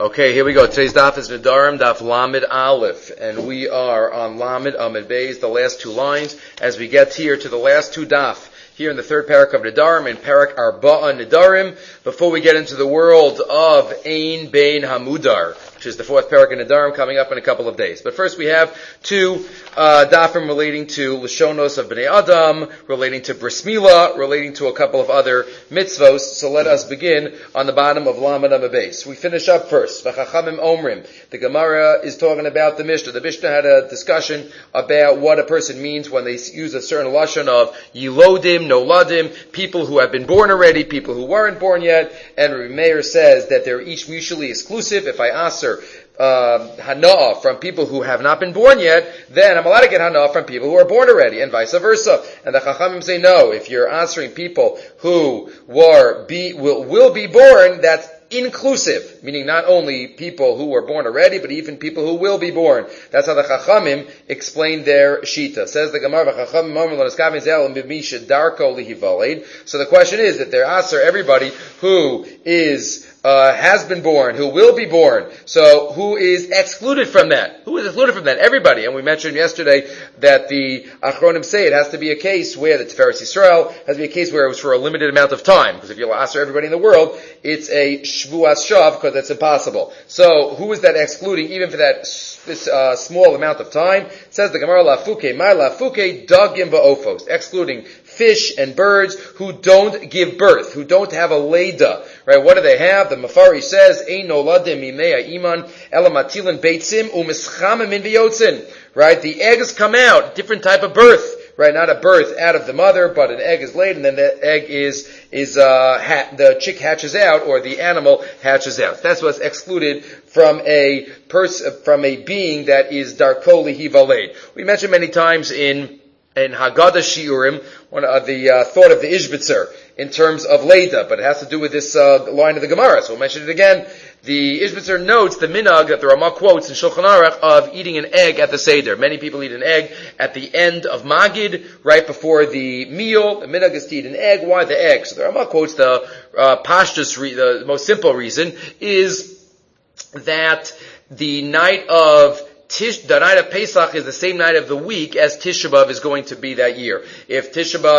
Okay, here we go. Today's daf is Nedarim, daf Lamed Aleph, and we are on Lamed Amid Beis, the last two lines, as we get here to the last two daf, here in the third parak of Nedarim, in parak Arba'a Nedarim, before we get into the world of Ein Bein Hamudar, which is the fourth parak in Nedarim, coming up in a couple of days. But first we have two dafim relating to Lashonos of Bnei Adam, relating to Bris Milah, relating to a couple of other mitzvos. So let us begin on the bottom of Lamed Amid Beis. We finish up first. V'chachamim omrim. The Gemara is talking about the Mishnah. The Mishnah had a discussion about what a person means when they use a certain lashon of yilodim, noladim, people who have been born already, people who weren't born yet. And Rabbi Meir says that they're each mutually exclusive. If I answer hana'ah from people who have not been born yet, then I'm allowed to get hana'ah from people who are born already, and vice versa. And the Chachamim say no. If you're answering people who will be born, that's inclusive, meaning not only people who were born already, but even people who will be born. That's how the Chachamim explain their shita. Says the Gemara, so the question is that they're answer everybody who has been born, who will be born. So who is excluded from that? Who is excluded from that? Everybody. And we mentioned yesterday that the Achronim say it has to be a case where the Tiferes Yisrael has to be a case where it was for a limited amount of time. Because if you'll answer everybody in the world, it's a Shvuas Shav, because that's impossible. So who is that excluding even for this small amount of time? It says the Gemara, Lafuke, my Lafuke, Dagim Va'ofos, excluding fish and birds who don't give birth, who don't have a Leda. Right? What do they have? The Mafari says, Ein noladim mimei iman elamatilin beitzim u'mischamim min v'yotzin. Right? The eggs come out, different type of birth. Right? Not a birth out of the mother, but an egg is laid, and then the egg the chick hatches out, or the animal hatches out. That's what's excluded from a being that is darko lihivaled. We mentioned many times in Haggadah Shiurim, one of the thought of the Ishbitzer in terms of Leda, but it has to do with this line of the Gemara, so we'll mention it again. The Ishbitzer notes the minhag that the Ramah quotes in Shulchan Aruch of eating an egg at the Seder. Many people eat an egg at the end of Magid, right before the meal. The minhag is to eat an egg. Why the egg? So the Ramah quotes the pashtus, the most simple reason is that the night of Pesach is the same night of the week as Tisha B'Av is going to be that year. If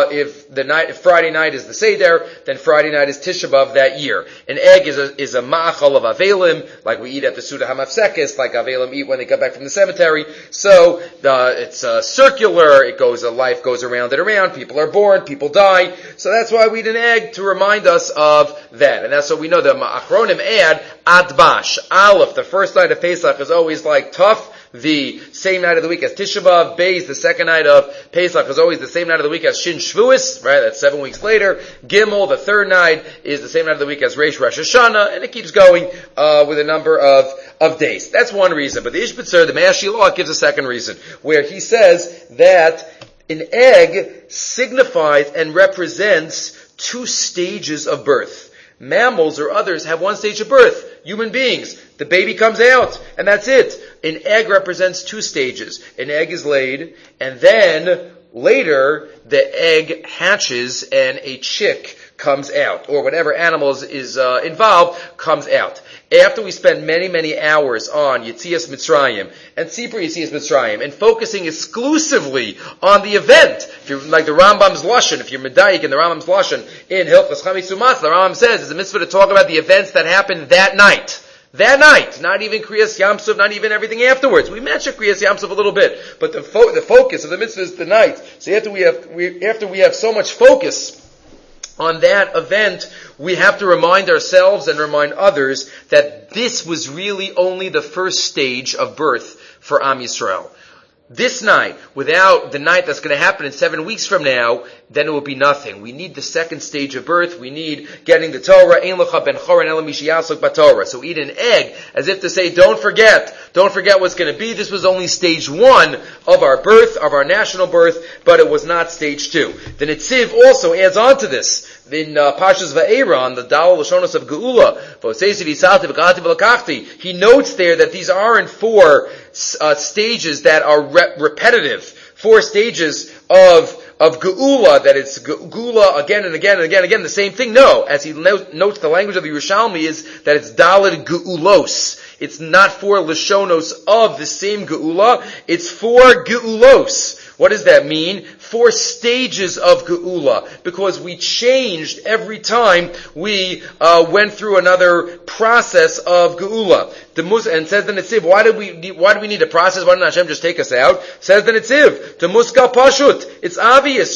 Friday night is the Seder, then Friday night is Tisha B'Av that year. An egg is a ma'achal of Avelim, like we eat at the Suda HaMafsekes, like Avelim eat when they come back from the cemetery. So, it's circular, life goes around and around, people are born, people die. So that's why we eat an egg, to remind us of that. And that's what we know. The Achronim add Adbash, Aleph, the first night of Pesach is always like tough. The same night of the week as Tisha B'Av. Beis, the second night of Pesach, is always the same night of the week as Shin Shvuos, right? That's 7 weeks later. Gimel, the third night, is the same night of the week as Reish Rosh Hashanah, and it keeps going with a number of days. That's one reason. But the Ishbitzer, the Me'ash Shiloh, gives a second reason, where he says that an egg signifies and represents two stages of birth. Mammals or others have one stage of birth. Human beings, the baby comes out, and that's it. An egg represents two stages. An egg is laid, and then later the egg hatches and a chick comes out, or whatever animals is involved comes out. After we spend many, many hours on Yetzias Mitzrayim and Tzibur Yetzias Mitzrayim and focusing exclusively on the event, if you're like the Rambam's Lashon, if you're Medayik in the Rambam's Lashon in Hilchos Chametz U'Matzah, the Rambam says it's a mitzvah to talk about the events that happened that night. That night, not even Kriyas Yamsuf, not even everything afterwards. We mentioned Kriyas Yamsuf a little bit, but the focus of the mitzvah is the night. So after we have so much focus on that event, we have to remind ourselves and remind others that this was really only the first stage of birth for Am Yisrael. This night, without the night that's going to happen in 7 weeks from now, then it will be nothing. We need the second stage of birth. We need getting the Torah. Ein lecha ben choron ela mi sheyasok b'Torah. So eat an egg, as if to say, don't forget what's going to be. This was only stage 1 of our birth, of our national birth, but it was not stage 2. The Netziv also adds on to this, in Pashas Va'era, the Dal Lashonos of Geula, he notes there that these aren't 4 stages that are repetitive, 4 stages of Geula, that it's Geula again and again and again and again, the same thing. No, as he notes, the language of the Yerushalmi is that it's Daled Geulos. It's not 4 Lashonos of the same Geula, it's 4 Geulos. What does that mean? 4 stages of Geula, because we changed every time we went through another process of Geula. And says the Netziv, why do we need a process? Why didn't Hashem just take us out? Says the Netziv, the Muskal Pashut. It's obvious.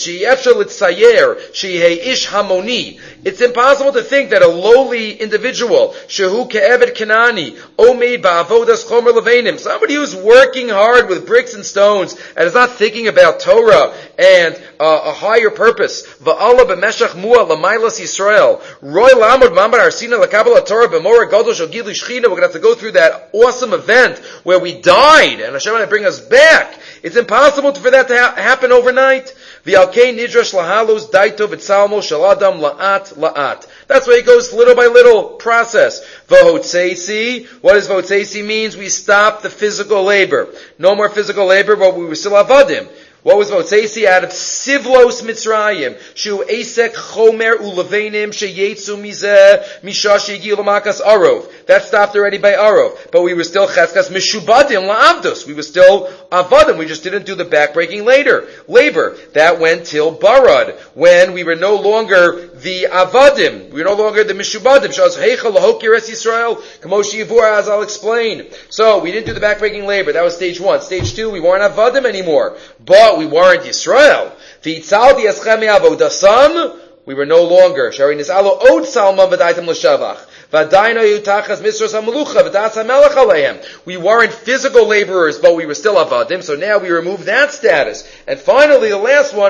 It's impossible to think that a lowly individual, Shehu Ke'eved Kenani, Omeid Ba'avodas Chomer Levenim, somebody who's working hard with bricks and stones and is not thinking about Torah and a higher purpose. Va'ala b'meshach mua l'maylas Yisrael. Roy lamod mamar arsina l'kabel Torah b'mora gadol shel gilu shchina. We're going to have to go through that awesome event where we died and Hashem will bring us back. It's impossible for that to happen overnight. V'alkei nidrash lahalos daito v'tzalmo shel adam la'at la'at. That's why it goes little by little process. V'hotzeisi. What does v'hotzeisi means? We stop the physical labor. No more physical labor, but we were still avadim. What was Votzeisi? Out of Sivlos Mitzrayim. Shu Esek Chomer Ulevenim Sheyetzu Mizeh Misha Shegiu Lamakas Arov. That stopped already by Arov. But we were still Cheskas Mishubadim La'avdos. We were still Avadim. We just didn't do the backbreaking labor. That went till Barad, when we were no longer the Avadim. We were no longer the Mishubadim. Shaz Heicha Lahokir Es Yisrael. Kamoshi Yivur, as I'll explain. So, we didn't do the backbreaking labor. That was stage 1. Stage 2, we weren't Avadim anymore. But we weren't Yisrael. We were no longer. We weren't physical laborers, but we were still avadim. So now we remove that status. And finally, the last one,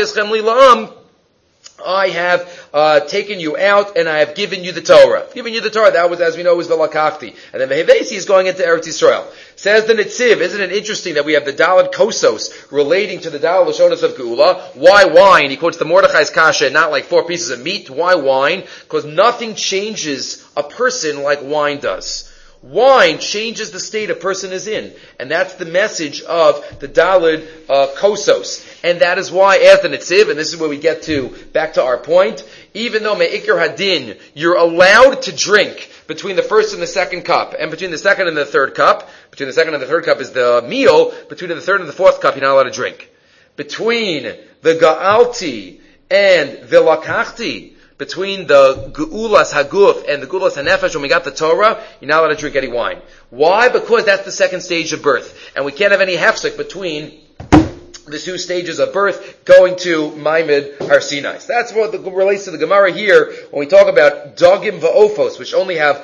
I have taken you out and I have given you the Torah. Giving you the Torah, that was, as we know, was Velakachti. And then Vehevesi is going into Eretz Yisrael. Says the Netziv, isn't it interesting that we have the Daled Kosos relating to the Daled Lashonos of Geula? Why wine? He quotes the Mordechai's Kasha, not like 4 pieces of meat. Why wine? Because nothing changes a person like wine does. Wine changes the state a person is in. And that's the message of the Daled Kosos. And that is why, as the Netziv, and this is where we get back to our point, even though Me'ikar Hadin, you're allowed to drink between the first and the second cup, and between the second and the third cup, between the second and the third cup is the meal, between the third and the fourth cup, you're not allowed to drink. Between the Ga'alti and the Lakachti, between the Geulas Haguf and the Geulas Hanefesh, when we got the Torah, you're not allowed to drink any wine. Why? Because that's the second stage of birth. And we can't have any hefsek between the 2 stages of birth going to Maimed Har Sinai. So that's what relates to the Gemara here when we talk about Dogim Va'ofos, which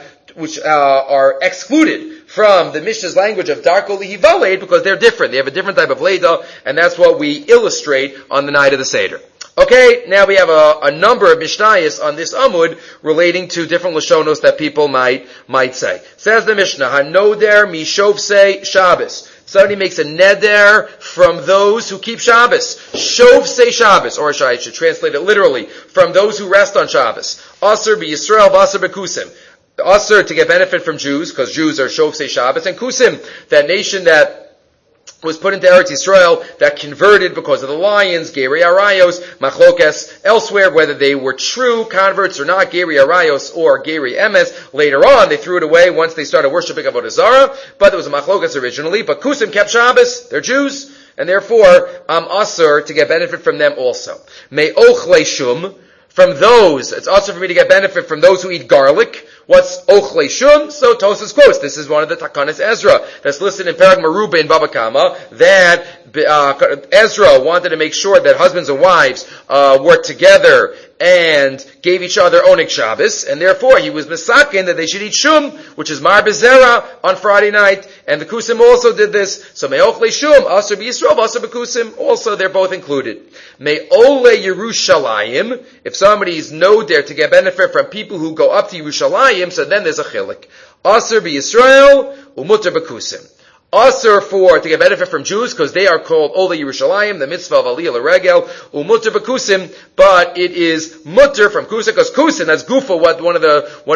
are excluded from the Mishnah's language of Darko Lihivaled, because they're different. They have a different type of Leda, and that's what we illustrate on the night of the Seder. Okay, now we have a number of Mishnayos on this Amud relating to different Lashonos that people might say. Says the Mishnah, Hanoder Mishovsei Shabbos. Somebody makes a neder from those who keep Shabbos. Shovsei Shabbos, or I should translate it literally, from those who rest on Shabbos. Aser b'Yisrael v'aser b'Kusim. Aser to get benefit from Jews, because Jews are Shovsei Shabbos, and Kusim, that nation that was put into Eretz Yisrael, that converted because of the lions, Geri Arayos, Machlokas, elsewhere, whether they were true converts or not, Geri Arayos or Geri Emes. Later on, they threw it away once they started worshiping Avodah Zarah, but there was a Machlokas originally, but Kusim kept Shabbos, they're Jews, and therefore, Asur to get benefit from them also. Me'ochle shum, from those, it's also for me to get benefit from those who eat garlic. What's ochle shum? So Tosas quotes, this is one of the Takanas Ezra that's listed in Perek Meruba in Baba Kama, that Ezra wanted to make sure that husbands and wives were together and gave each other Onik Shabbos, and therefore he was misakin that they should eat shum, which is mar bezera, on Friday night, and the Kusim also did this. So me'ochle shum, aser b'Yisrael, aser b'Kusim, also they're both included. Me'ole Yerushalayim, if somebody's no there to get benefit from people who go up to Yerushalayim, so then there's a chilik. Aser b'Yisrael, umuter b'Kusim. Asur to get benefit from Jews, because they are called Ola Yerushalayim, the mitzvah of Aliyah L'Regel, Umutter B'Kusim, but it is Mutter from Kusa, because Kusim, that's Gufa, one of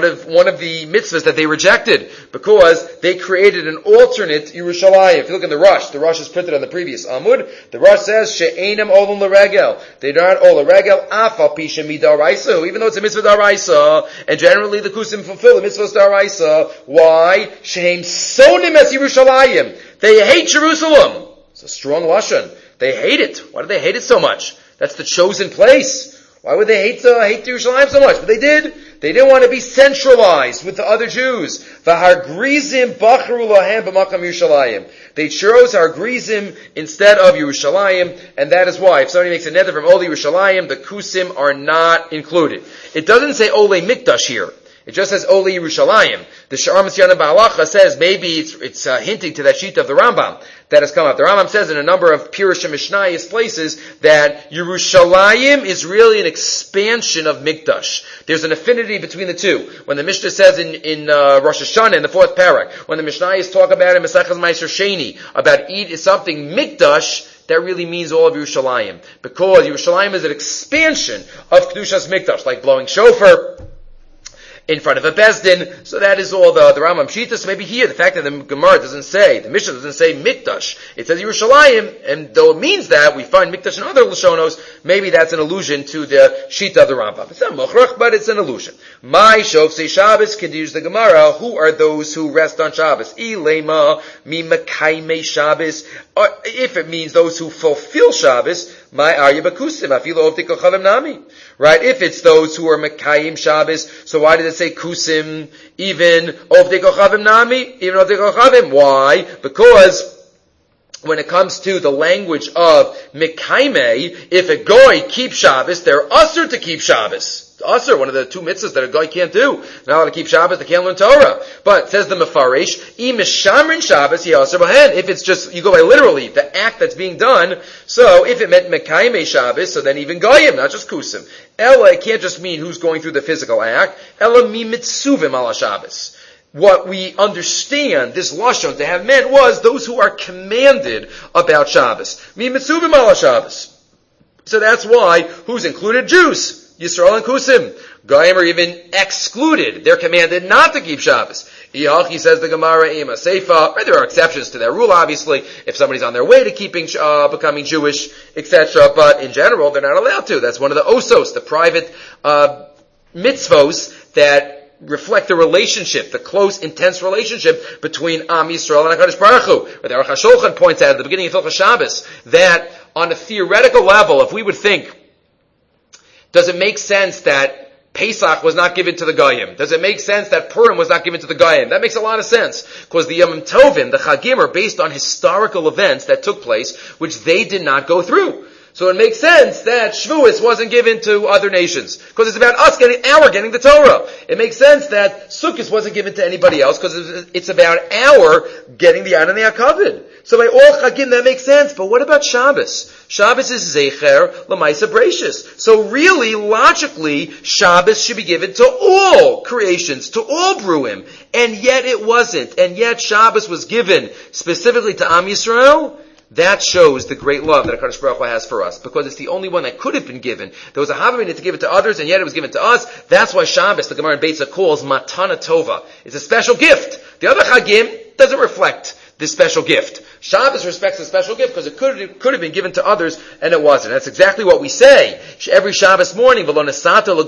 the mitzvahs that they rejected, because they created an alternate Yerushalayim. If you look in the Rush is printed on the previous Amud, the Rush says, She'enam Olam L'Regel, they're not Ola Regel, Afal Pisha Midaraisa, even though it's a mitzvah Daraisa, and generally the Kusim fulfill the mitzvahs Daraisa. Why? She'em Sonim Es Yerushalayim. They hate Jerusalem. It's a strong lashon. They hate it. Why do they hate it so much? That's the chosen place. Why would they hate Yerushalayim so much? But they did. They didn't want to be centralized with the other Jews. V'hargrizim bachru lahem b'makam Yerushalayim. They chose Hargrizim instead of Yerushalayim, and that is why, if somebody makes a neder from Ole Yerushalayim, the Kusim are not included. It doesn't say Ole Mikdash here. It just says Ole Yerushalayim. The Sha'ar Mitzvah Ba'alacha says maybe it's hinting to that sheet of the Rambam that has come up. The Rambam says in a number of Pirush and Mishnayos places that Yerushalayim is really an expansion of Mikdash. There's an affinity between the two. When the Mishnah says in Rosh Hashanah in the 4th parak, when the Mishnayos talk about in Mesechus Ma'aser Sheni about eat is something Mikdash, that really means all of Yerushalayim, because Yerushalayim is an expansion of Kedushas Mikdash, like blowing shofar in front of a Bezdin. So that is all the Rambam Shita. So maybe here, the fact that the Gemara doesn't say, the Mishnah doesn't say Mikdash, it says Yerushalayim, and though it means that, we find Mikdash in other Lashonos, maybe that's an allusion to the Shita of the Rambam. It's not Mochrach, but it's an allusion. My Shofsei Shabbos, continues the Gemara, who are those who rest on Shabbos? Ilema, mi Mekaimei Shabbos, or if it means those who fulfill Shabbos, my Arya Bakusim, Afilo Ovdei Kochavim Nami. Right? If it's those who are Mekayim Shabbos, so why did it say Kusim, even Ovdei Kochavim Nami? Even Ovdei Kochavim. Why? Because when it comes to the language of Mekaimei, if a goy keeps Shabbos, they're usher to keep Shabbos. Usher, one of the two mitzvahs that a guy can't do. Not allowed to keep Shabbos, they can't learn Torah. But, says the Mefarish, Mishamrin Shabbos, Yasser Bahen. If it's just, you go by literally, the act that's being done, so if it meant Mekaimei Shabbos, so then even Goyim, not just Kusim. Ella, it can't just mean who's going through the physical act. Ella mi mitzuvim ala Shabbos. What we understand this lashon to have meant was those who are commanded about Shabbos. Mi mitzuvim ala Shabbos. So that's why, who's included? Jews. Yisrael and Kusim. Goyim are even excluded. They're commanded not to keep Shabbos. Iyachi, says the Gemara, Ima Seifa. Right, there are exceptions to that rule, obviously, if somebody's on their way to keeping, becoming Jewish, etc. But in general, they're not allowed to. That's one of the osos, the private, mitzvos that reflect the relationship, the close, intense relationship between Am Yisrael and HaKadosh Baruch Hu. Where the Aruch HaShulchan points out at the beginning of Hilchos Shabbos that on a theoretical level, if we would think, does it make sense that Pesach was not given to the Goyim? Does it make sense that Purim was not given to the Goyim? That makes a lot of sense. Because the Yom Tovim, the Chagim, are based on historical events that took place, which they did not go through. So it makes sense that Shavuos wasn't given to other nations, because it's about us getting the Torah. It makes sense that Sukkot wasn't given to anybody else, because it's about our getting the Ad and the HaKavod. So by all Chagim that makes sense, but what about Shabbos? Shabbos is Zecher L'Maisa Bereishis. So really, logically, Shabbos should be given to all creations, to all Bruim, and yet it wasn't. And yet Shabbos was given specifically to Am Yisrael. That shows the great love that HaKadosh Baruch Hu has for us, because it's the only one that could have been given. There was a Havamina to give it to others, and yet it was given to us. That's why Shabbos, the Gemara in Beitza calls Matana Tova. It's a special gift. The other Chagim doesn't reflect this special gift. Shabbos respects the special gift because it could have been given to others, and it wasn't. That's exactly what we say every Shabbos morning. We don't have a parallel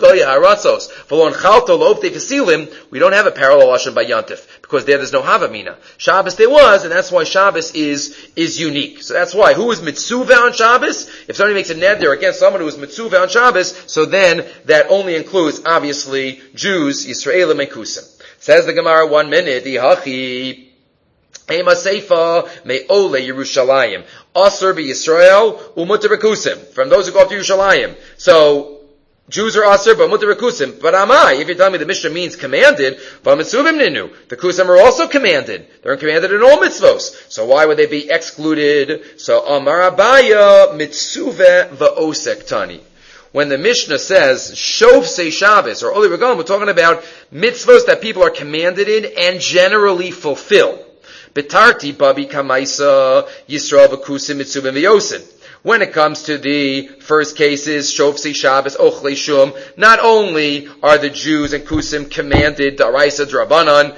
lashon by Yantif, because there's no Havamina. Shabbos there was, and that's why Shabbos is unique. So that's why. Who is mitzuvah on Shabbos? If somebody makes a neder against someone who is mitzuvah on Shabbos, so then that only includes, obviously, Jews, Yisraelim, and Kusim. Says the Gemara, 1 minute, Ihachi Ema Seifa Me'ole Yerushalayim Asur B'Yisrael Umutter B'Kusim. From those who go up to Yerushalayim. So, Jews are Asur, but Umutter B'Kusim. But Amai, if you're telling me the Mishnah means commanded, but Mitzuvim Ninu. The Kusim are also commanded. They're commanded in all mitzvos. So why would they be excluded? So, Amar Abaya Mitzuve V'Osek Tani. When the Mishnah says, Shofsei Shabbos, or Oli Regalim, we're talking about mitzvos that people are commanded in and generally fulfill. Betarti babi kamaisa Yisrael v'kusim mitzubim v'yosin. When it comes to the first cases, Shofsi Shabbos, Ochle Shum, not only are the Jews and Kusim commanded Daraisa Drabanan,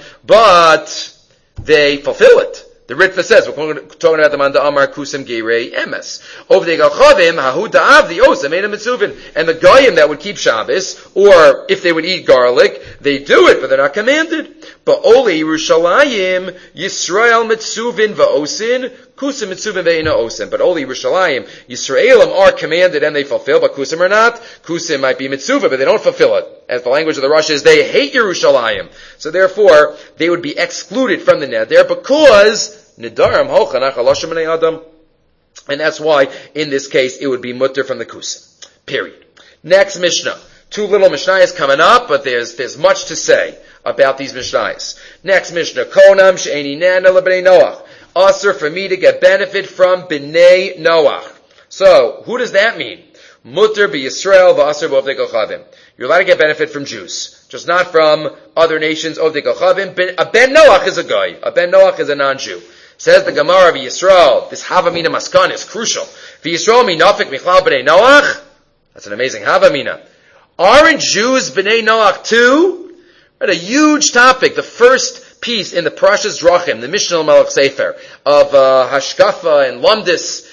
but they fulfill it. The Ritva says, we're talking about the Manda Amar Kusim Geirei Emes. Over the Galchavim, Hahu Da'av the Osam, Eda Mitzuvin. And the Goyim that would keep Shabbos, or if they would eat garlic, they do it, but they're not commanded. But Ole Yerushalayim, Yisrael Mitzuvin Va'osin, Kusim Mitzuvin Ve'ina Osin. But Ole Yerushalayim, Yisraelim are commanded and they fulfill, but Kusim are not. Kusim might be Mitzuvah, but they don't fulfill it. As the language of the Rosh is, they hate Yerushalayim. So therefore, they would be excluded from the Neder because Nidarim Hochanach Alashim B'nei Adam. And that's why, in this case, it would be mutter from the Kusim. Period. Next Mishnah. Two little Mishnayos coming up, but there's much to say about these Mishnayos. Next Mishnah. Konam she'eni nana lebnei Noach. Usher for me to get benefit from B'nei Noach. So, who does that mean? Mutter b'Yisrael v'asher b'ovdei kochavim. You're allowed to get benefit from Jews, just not from other nations. Ovdei kochavim. A ben Noach is a guy. A ben Noach is a non-Jew. Says the Gemara of Yisrael. This Havamina Maskan is crucial. V'Yisrael minafik michlal b'nei Noach. That's an amazing Havamina. Aren't Jews b'nei Noach too? Right, a huge topic. The first piece in the Parashas Drachim, the Mishnah Melech Sefer of Hashkafa and Lumdis,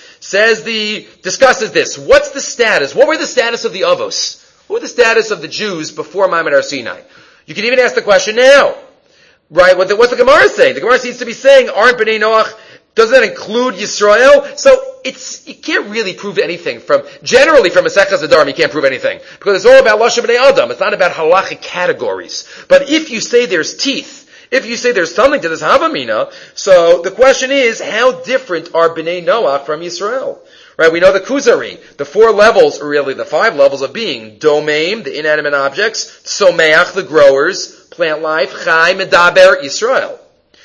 discusses this. What's the status? What were the status of the Avos? What were the status of the Jews before Maimon Har Sinai? You can even ask the question now. Right? What's the Gemara saying? The Gemara seems to be saying, aren't B'nai Noach, doesn't that include Yisrael? So you can't really prove anything generally from Maseches Nedarim, you can't prove anything. Because it's all about Lashon B'nai Adam. It's not about halachic categories. But if you say there's teeth, if you say there's something to this Havamina, so the question is, how different are B'nai Noach from Yisrael? Right, we know the Kuzari, the 4 levels, or really the 5 levels of being. Domaim, the inanimate objects. Someach, the growers. Plant life. Chai, Medaber, Yisrael.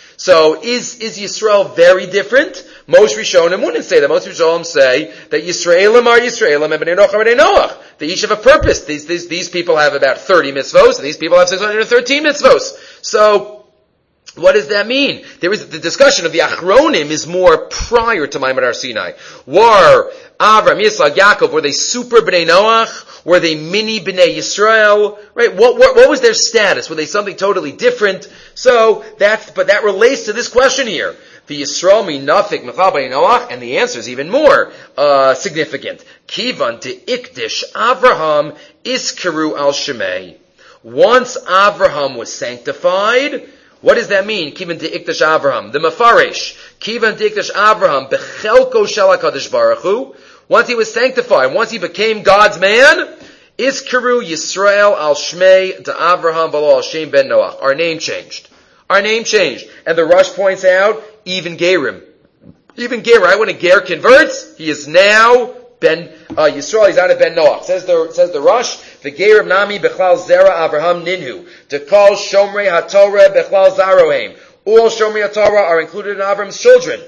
So, is Yisrael very different? Most Rishonim wouldn't say that. Most Rishonim say that Yisraelim are Yisraelim and B'nai Noach are B'nai Noach. They each have a purpose. These people have about 30 mitzvos, and these people have 613 mitzvos. So, what does that mean? There is the discussion of the Achronim is more prior to Maimon Har Sinai. Were Avram, Yitzchak, Yaakov, were they super B'nai Noach? Were they mini B'nai Yisrael? Right? What was their status? Were they something totally different? So but that relates to this question here. The Yisrael minafik mechal B'nai Noach, and the answer is even more significant. Kivan de ikdish Avraham iskaru al shemei. Once Avraham was sanctified, what does that mean? Kivan de'ikdash Avraham. The Mefarish. Kivan de'ikdash Avraham. Bechelko shel HaKadosh Baruch Hu. Once he was sanctified, once he became God's man, Iskaru Yisrael al Shmei de Avraham v'lo al Shem ben Noach. Our name changed. And the Rush points out, even Gerim. Right? When a Ger converts, he is now Ben Yisrael, he's out of Ben Noach. Says the Rush, the Gerim Nami Bechlal Zera Avraham Ninhu. To call Shomrei HaTorah Bechlal Zarohem. All Shomrei HaTorah are included in Avram's children.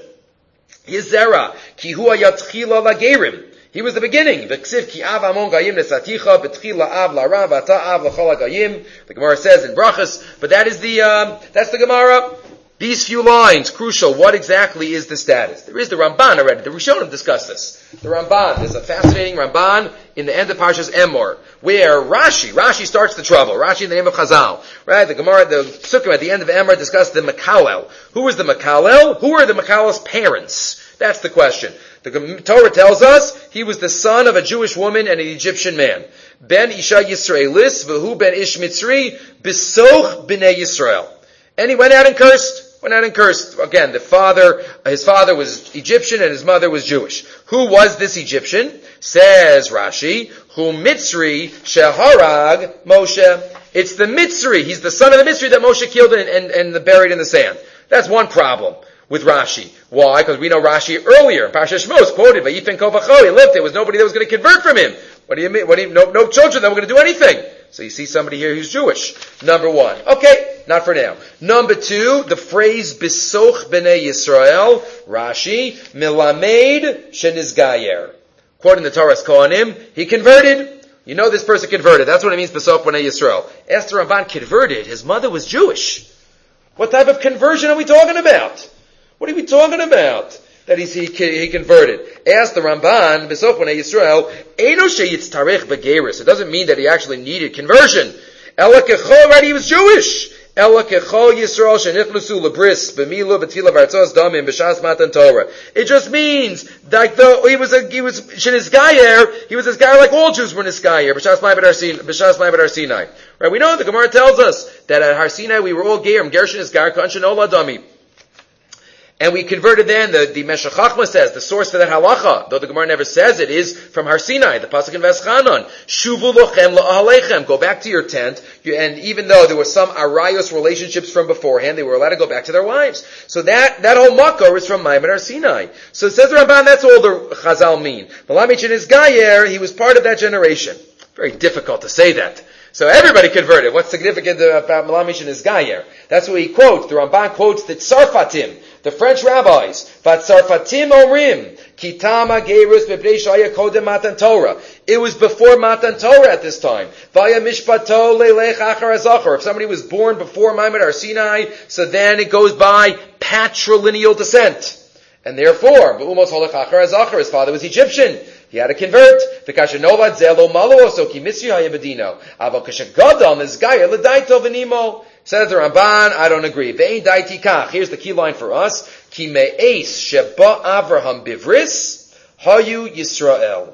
His Zera, Ki Hu Hayatchila LaGerim. He was the beginning. V'ksiv Ki Av Amon Gayim Nesaticha B'tchila Av L'Ara V'ata Av L'chol HaGayim. The Gemara says in Brachas, but that's the Gemara. These few lines, crucial. What exactly is the status? There is the Ramban already. The Rishonim discussed this. The Ramban. There's a fascinating Ramban in the end of Parshas Emor, where Rashi starts the trouble. Rashi in the name of Chazal. Right? The Gemara, the Sukkim at the end of Emor discussed the Mekalel. Who is the Mekalel? Who are the Mekalel's parents? That's the question. The Torah tells us he was the son of a Jewish woman and an Egyptian man. Ben Isha Yisraelis, v'hu ben Ish Mitzri, bisoch b'nei Yisrael. And he went out and cursed. Again, his father was Egyptian and his mother was Jewish. Who was this Egyptian? Says Rashi, Hu Mitzri sheharag Moshe. It's the Mitzri. He's the son of the Mitzri that Moshe killed and buried in the sand. That's one problem with Rashi. Why? Because we know Rashi earlier, Parashat Shmos quoted, Vayifen Kol V'cho, he lived, there was nobody that was going to convert from him. What do you mean? No children that were going to do anything. So you see somebody here who's Jewish. Number 1. Okay, not for now. Number 2, the phrase Bisoch B'nei Yisrael, Rashi, Milamed Shenizgayer. Quoting the Torah's Kohanim, he converted. You know this person converted. That's what it means Bisoch B'nei Yisrael. Esther Ramban converted. His mother was Jewish. What type of conversion are we talking about? What are we talking about? That he converted. Asked the Ramban, B'sof Bnei Yisrael, Eino sheyitztarech begeris. It doesn't mean that he actually needed conversion. Ela kechol, right? He was Jewish. Ela kechol Yisrael shenichnusu lebris b'milu b'tila v'artzos damim b'shas matan Torah. It just means like though he was shenizgayer, he was a guy like all Jews were nisgayer b'shas ma'avet Har Sinai. Right? We know the Gemara tells us that at Har Sinai we were all gerim gershon isgar kanshin ola dami. And we converted then, the Meshech Chochmah says, the source for that halacha, though the Gemara never says it, is from Har Sinai, the pasuk in Veschanon. Shuvu lochem la'ahalechem. Go back to your tent. And even though there were some arayos relationships from beforehand, they were allowed to go back to their wives. So that whole makor is from Maimon Har Sinai. So it says the Ramban, that's all the Chazal mean. Malamich in his Gayer, he was part of that generation. Very difficult to say that. So everybody converted. What's significant about Malamish and his Gayer? That's what he quotes. The Ramban quotes the Tzarfatim, the French rabbis. Tzarfatim omrim, kitama gerus b'bnei shaya kodem matan Torah. It was before Matan Torah at this time. Vaya mishpato leilech achar hazachar. If somebody was born before Maimon Har Sinai, so then it goes by patrilineal descent. And therefore, b'umos holech achar hazachar, his father was Egyptian. He had to convert. V'kashenolad zelo malo oso ki misyu hayabedino. Aval kashegadam is gaya l'daito v'nimo. Says the Ramban, I don't agree. Ve'ein daiti kach. Here's the key line for us. Ki me'eis sheba Avraham bivris hayu Yisrael.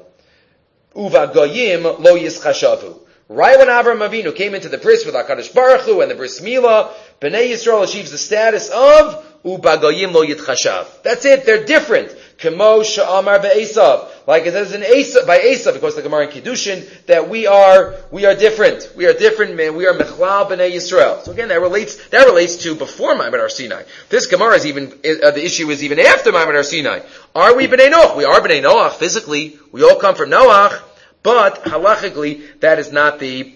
Uva goyim lo yischashavu. Right when Avraham Avinu came into the bris with HaKadosh Baruch Hu and the bris milah, Bnei Yisrael achieves the status of Uva goyim lo yitchashav. That's it. They're different. Kemo sha'amar be'esav. Like it says in Esav, by Esav, because the Gemara in Kiddushin, that we are different. We are different, man. We are Mechlal B'nai Yisrael. So again, that relates to before Maimon Har Sinai. This Gemara is even, the issue is even after Maimon Har Sinai. Are we B'nai Noach? We are B'nai Noach physically. We all come from Noach, but halachically, that is not the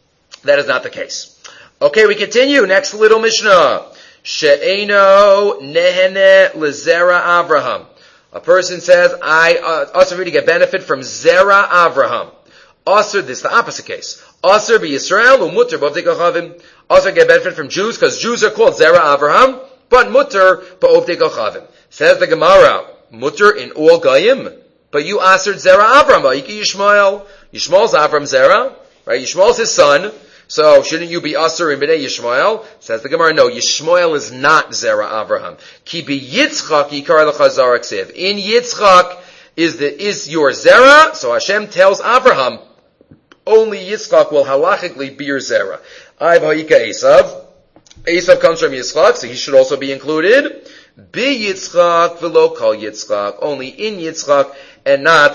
case. Okay, we continue. Next little Mishnah. She'eno nehene lezera Avraham. A person says, I also really get benefit from Zera Avraham. Also, this is the opposite case. Also, be Yisrael, umutter b'ovdei kochavim. Also get benefit from Jews, because Jews are called Zera Avraham, but mutter b'ovdei kochavim. Says the Gemara, mutter in all Goyim, but you answered Zera Avraham, Vayiki Yishmael. Yishmael's Avram Zera, right? Yishmael's his son. So, shouldn't you be Asur in B'nai Yishmael? Says the Gemara, no, Yishmael is not Zera Avraham. Ki bi Yitzchak yikar lecha zara ksiv. In Yitzchak is your Zera, so Hashem tells Avraham, only Yitzchak will halachically be your Zera. I've ha'ika Esav. Esav comes from Yitzchak, so he should also be included. Bi Yitzchak v'lo kol Yitzchak. Only in Yitzchak and not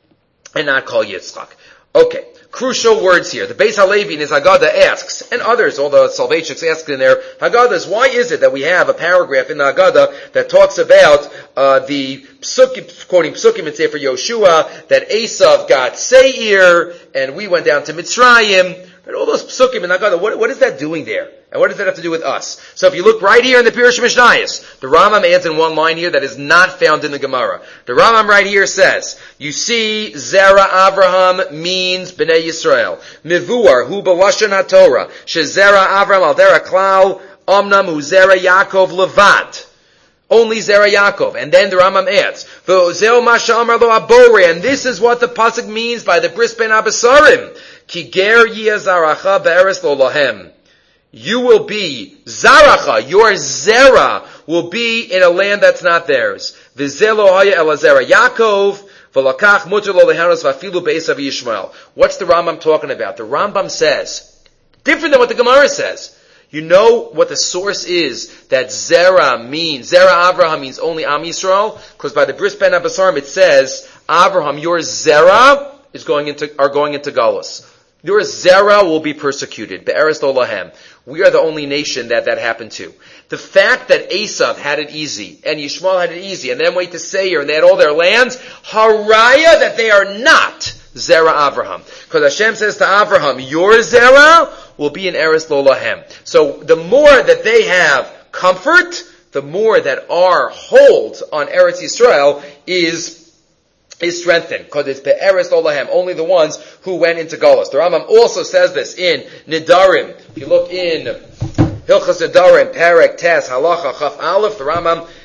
kol Yitzchak. Okay. Crucial words here. The Beis Halevi in his Haggadah asks, and others, all the Soloveitchiks ask in their Haggadahs, why is it that we have a paragraph in the Haggadah that talks about the Psukim, quoting Psukim in Sefer Yoshua, that Esav got Seir, and we went down to Mitzrayim, and all those Psukim in the Haggadah, what is that doing there? And what does that have to do with us? So if you look right here in the Pirush Mishnayos, the Rambam adds in one line here that is not found in the Gemara. The Rambam right here says, you see, Zera Avraham means B'nai Yisrael. Mivuar, hu b'lashon HaTorah, she Zera Avraham al dera klal, omnam hu Zera Yaakov levad. Only Zera Yaakov. And then the Rambam adds, V'ozeo ma she'amar lo abore, and this is what the pasuk means by the bris ben abasarim. Ki ger yiyazaracha be'eres lo lahem. You will be, Zaracha, your Zera will be in a land that's not theirs. V'zelo haya el Zera Yaakov, v'lakach muter lo lehanos v'afilu be'esav Yishmael. What's the Rambam talking about? The Rambam says, different than what the Gemara says. You know what the source is that Zera means? Zera Avraham means only Am Yisrael, because by the Bris Ben Abasarim it says, Avraham, your Zera are going into Galus. Your Zera will be persecuted. Be'eres lo lahem. We are the only nation that happened to. The fact that Esav had it easy, and Yishmael had it easy, and then went to Seir, and they had all their lands, haraya that they are not Zera Avraham. Because Hashem says to Avraham, your Zera will be in Eres lo lahem. So the more that they have comfort, the more that our hold on Eretz Yisrael is strengthened, because it's be'eres lo lahem, only the ones who went into Galus. The Rambam also says this in Nidarim. If you look in Hilchas Nidarim, Perek Tes, Halacha Chaf Aleph, the Rambam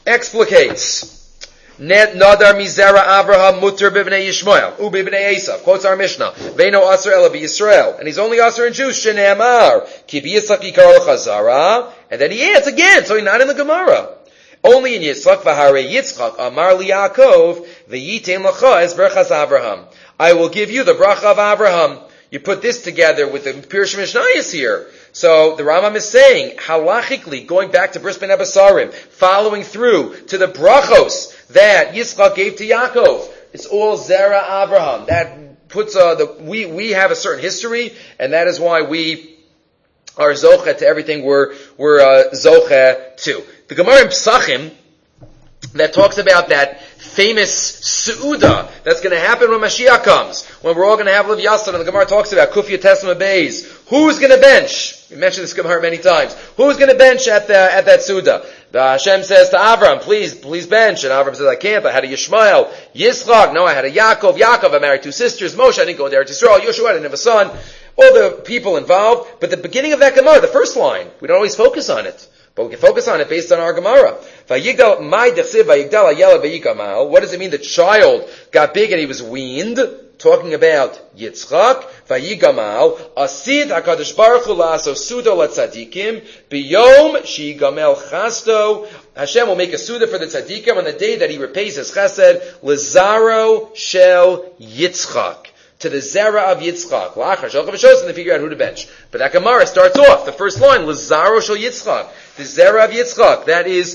explicates. Net nadar mizera Avraham muter b'bnei Yishmael u b'bnei Esav. Quotes our Mishnah. Veino aser ela b'Yisrael, and he's only aser in Jews. Shene'amar ki b'Yitzchak yikar l'chazara, and then he adds again, so he's not in the Gemara. Only in Yitzchak v'harei Yitzchak amar li Yaakov v'yitem l'cha es berachas Avraham. I will give you the bracha of Avraham. You put this together with the Pirush Mishnayos here. So the Rambam is saying, halachically, going back to Bris Ben Abasarim, following through to the brachos that Yitzchak gave to Yaakov. It's all Zera Avraham. That puts we have a certain history, and that is why we are zoche to everything we're zoche to. The Gemara in Psachim that talks about that famous Su'uda that's going to happen when Mashiach comes, when we're all going to have Liv Yasser, and the Gemara talks about Kufya Tesma Beis. Who's going to bench? We mentioned this Gemara many times. Who's going to bench at that Su'uda? The Hashem says to Avram, please bench. And Avram says, I can't. I had a Yishmael. Yitzchak, no, I had a Yaakov. Yaakov, I married two sisters. Moshe, I didn't go into Eretz Yisrael. Yoshua, I didn't have a son. All the people involved. But the beginning of that Gemara, the first line, we don't always focus on it. But we can focus on it based on our Gemara. What does it mean the child got big and he was weaned? Talking about Yitzchak. Vayigamal asid HaKadosh Baruch Hu la'aso suda latzadikim biyom shigamel chasto. Hashem will make a suda for the tzadikim on the day that he repays his chesed lezaro shel Yitzchak. To the Zera of Yitzchak. La'achar shalcha v'shos, and they figure out who to bench. But that Gemara starts off, the first line, Lezaro shel Yitzchak. The Zera of Yitzchak. That is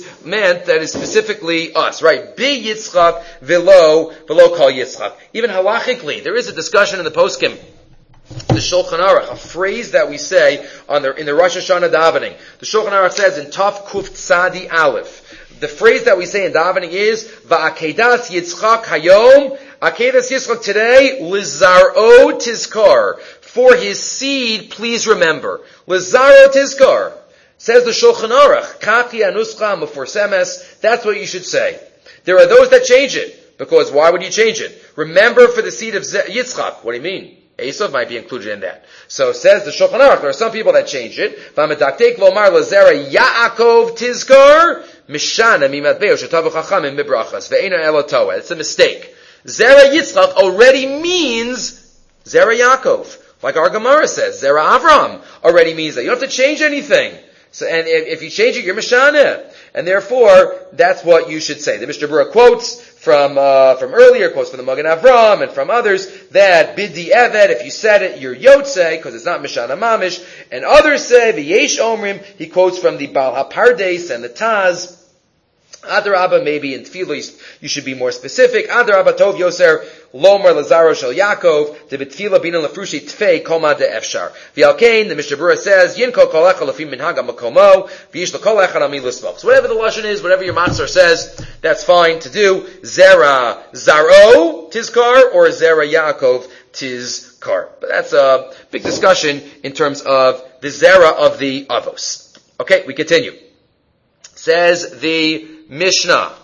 specifically us, right? Be Yitzchak, velo kol Yitzchak. Even halachically, there is a discussion in the poskim, the Shulchan Aruch, a phrase that we say in the Rosh Hashanah davening. The Shulchan Aruch says in Taf Kuf Tzadi Aleph, the phrase that we say in davening is, Va'akedas Yitzchak hayom, Akedas Yitzchak today, Lizaro Tizkar. For his seed, please remember. Lizaro Tizkar. Says the Shulchan Aruch, Kaki Anuscha Meforsemes. That's what you should say. There are those that change it. Because why would you change it? Remember for the seed of Yitzchak. What do you mean? Esav might be included in that. So says the Shulchan Aruch, there are some people that change it. V'amedaktek lomar Lazera Yaakov Tizkar. Mishana mimatbeo shetavu chachamim mibrachas. Ve'ena elotoa. It's a mistake. Zera Yitzchak already means Zera Yaakov. Like our Gemara says, Zera Avram already means that. You don't have to change anything. So, and if you change it, you're Mishana. And therefore, that's what you should say. The Mishnah Berurah quotes from earlier, quotes from the Magen Avram and from others, that Bidi Evet, if you said it, you're Yotzei, because it's not Mishana Mamish. And others say, V'yesh Omrim, he quotes from the Baal HaPardes and the Taz, Adarabba, maybe in Tefillah you should be more specific. Adarabba Tov Yoser Lomar Lazaro Shel Yaakov De B'Tefillah Bina Lefrushi Tfei Koma De Efshar. V'Alkein, the Mishnah Berurah says Yinko Kol Echad Lefim Minhag HaMakomo V'Yish L'Kol Echad Ami L'Smok. So whatever the lashon is, whatever your matzar says, that's fine to do. Zera Zaro Tizkar or Zera Yaakov Tizkar. But that's a big discussion in terms of the Zera of the Avos. Okay, we continue. Says the Mishnah,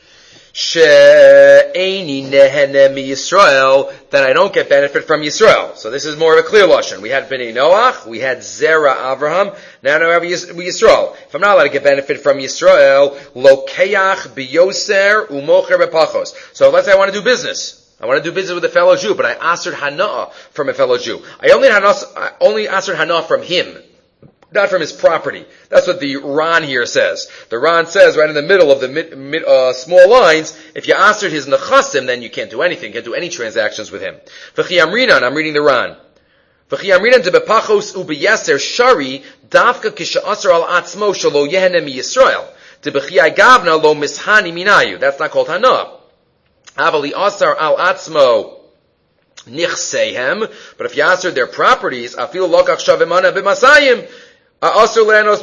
She'eini nehene mi Yisrael, that I don't get benefit from Yisrael. So this is more of a clear lashon. We had Bnei Noach, we had Zera Avraham, now we have Yisrael. If I'm not allowed to get benefit from Yisrael, Lokeach biyoser umocher bepachos. So let's say I want to do business. I want to do business with a fellow Jew, but I asked hana'ah from a fellow Jew. I only asked hana'ah from him, not from his property. That's what the Ran here says. The Ran says right in the middle of the small lines, if you answered his nechasim, then you can't do anything, can't do any transactions with him. V'chi amrinan, I'm reading the Ran. V'chi amrinan de bepachos ubeyeser shari dafka kisha'asar al atzmo shalo yehene mi Yisrael. De b'chi gavna lo mishani minayu. That's not called hana. Avali asar al atzmo nichsehem. But if you answered their properties, afil lokach shavimana b'masayim, right,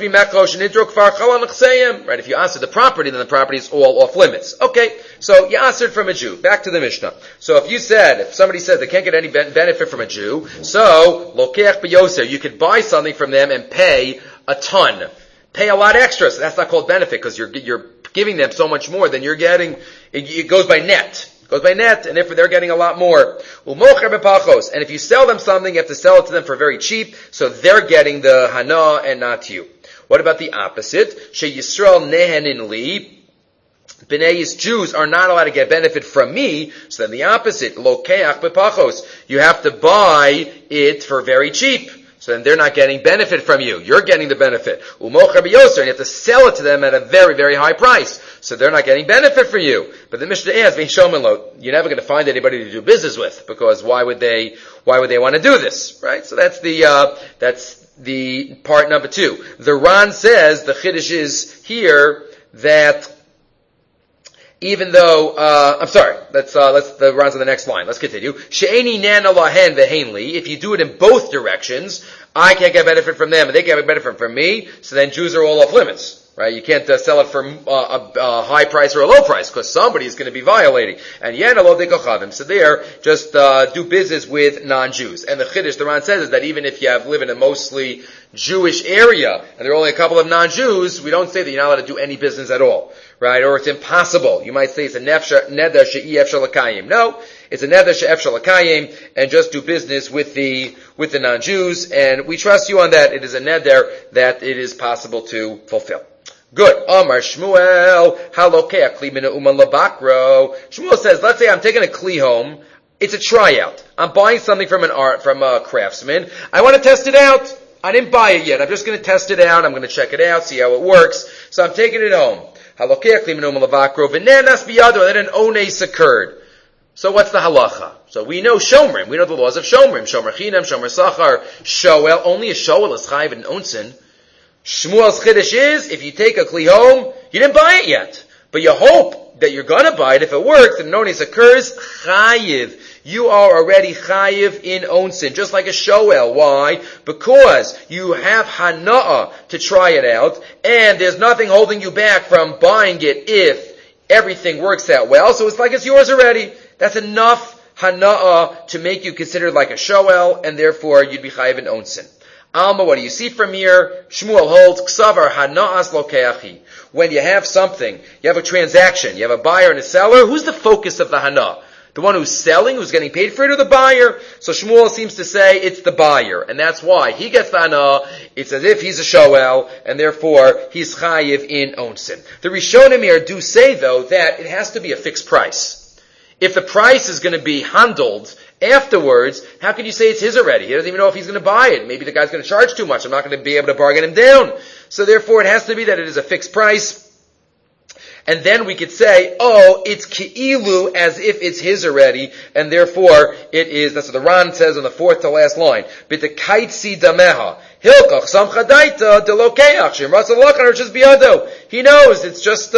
if you answered the property, then the property is all off limits. Okay, so you answered from a Jew. Back to the Mishnah. So if somebody says they can't get any benefit from a Jew, so lokeach b'yoser, you could buy something from them and pay a ton. Pay a lot extra, so that's not called benefit, because you're giving them so much more than you're getting. It goes by net. Goes by net, and therefore they're getting a lot more. And if you sell them something, you have to sell it to them for very cheap, so they're getting the hana and not you. What about the opposite? She Yisrael nehenin li, B'nai Jews are not allowed to get benefit from me, so then the opposite, lokeach bepachos, you have to buy it for very cheap. So then they're not getting benefit from you. You're getting the benefit. Umocher b'yoser, and you have to sell it to them at a very, very high price. So they're not getting benefit from you. But the Mishnah asks, you're never going to find anybody to do business with, because why would they want to do this? Right? So that's the part number 2. The Ran says, the Chiddush is here, that even though, let's the Ran's on the next line. Let's continue. She'eni nana lahen vehenli. If you do it in both directions, I can't get benefit from them, and they can't get benefit from me, so then Jews are all off limits. Right? You can't sell it for a high price or a low price, because somebody is going to be violating. And yana lo dekochavim. So there, just do business with non-Jews. And the Chiddush, the Ran says, is that even if you live in a mostly Jewish area, and there are only a couple of non-Jews, we don't say that you're not allowed to do any business at all. Right? Or it's impossible. You might say it's a neder she'i efshar l'kayim. No, it's a neder she'efshar l'kayim, and just do business with the non-Jews, and we trust you on that. It is a neder that it is possible to fulfill. Good. Amar Shmuel, halokeh kli mina uman labakro. Shmuel says, let's say I'm taking a kli home. It's a tryout. I'm buying something from a craftsman. I want to test it out. I didn't buy it yet. I'm just going to test it out. I'm going to check it out, see how it works. So I'm taking it home. Halokeh kli mina uman labakro. V'nenas biyado. Then an ones occurred. So what's the halacha? So we know Shomrim. We know the laws of Shomrim. Shomer chinam, Shomer sachar, Shoel. Only a Shoel is chayiv in onsen. Shmuel's Chiddush is, if you take a kli home, you didn't buy it yet, but you hope that you're gonna buy it. If it works, and nonis occurs, chayiv. You are already chayiv in onsin, just like a shoel. Why? Because you have hana'ah to try it out, and there's nothing holding you back from buying it if everything works out well, so it's like it's yours already. That's enough hana'ah to make you considered like a shoel, and therefore you'd be chayiv in onsin. Alma, what do you see from here? Shmuel holds, Ksavar hana'as lokeachi. When you have something, you have a transaction, you have a buyer and a seller, who's the focus of the hana? The one who's selling, who's getting paid for it, or the buyer? So Shmuel seems to say it's the buyer, and that's why he gets the hana. It's as if he's a shoel, and therefore he's chayiv in onsin. The Rishonim here do say, though, that it has to be a fixed price. If the price is going to be handled afterwards, how can you say it's his already? He doesn't even know if he's going to buy it. Maybe the guy's going to charge too much. I'm not going to be able to bargain him down. So therefore it has to be that it is a fixed price. And then we could say, oh, it's ki'ilu, as if it's his already, and therefore it is, that's what the Ran says on the 4th to last line. B'tekaitzi dameha. Hilkach samchadaita delokeach. Shemratzalach just biyado. He knows, it's just,